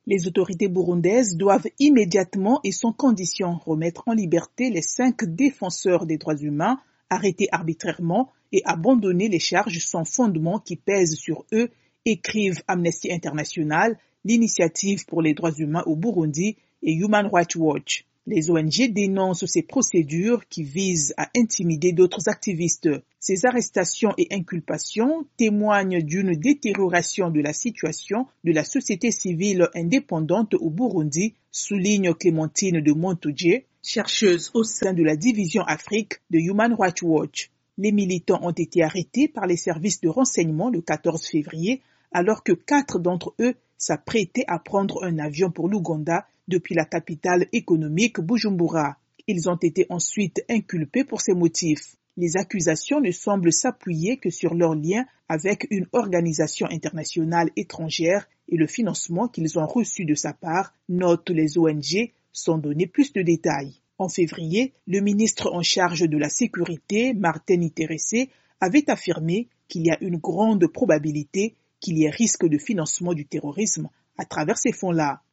Les autorités burundaises doivent immédiatement et sans condition remettre en liberté les 5 défenseurs des droits humains arrêtés arbitrairement et abandonner les charges sans fondement qui pèsent sur eux, écrivent Amnesty International, l'Initiative pour les droits humains au Burundi et Human Rights Watch. Les ONG dénoncent ces procédures qui visent à intimider d'autres activistes. Ces arrestations et inculpations témoignent d'une détérioration de la situation de la société civile indépendante au Burundi, souligne Clémentine de Montoudjé, chercheuse au sein de la division Afrique de Human Rights Watch. Les militants ont été arrêtés par les services de renseignement le 14 février, alors que 4 d'entre eux s'apprêtaient à prendre un avion pour l'Ouganda depuis la capitale économique Bujumbura. Ils ont été ensuite inculpés pour ces motifs. Les accusations ne semblent s'appuyer que sur leur lien avec une organisation internationale étrangère et le financement qu'ils ont reçu de sa part, notent les ONG, sans donner plus de détails. En février, le ministre en charge de la sécurité, Martin Iterese, avait affirmé qu'il y a une grande probabilité qu'il y ait risque de financement du terrorisme à travers ces fonds-là.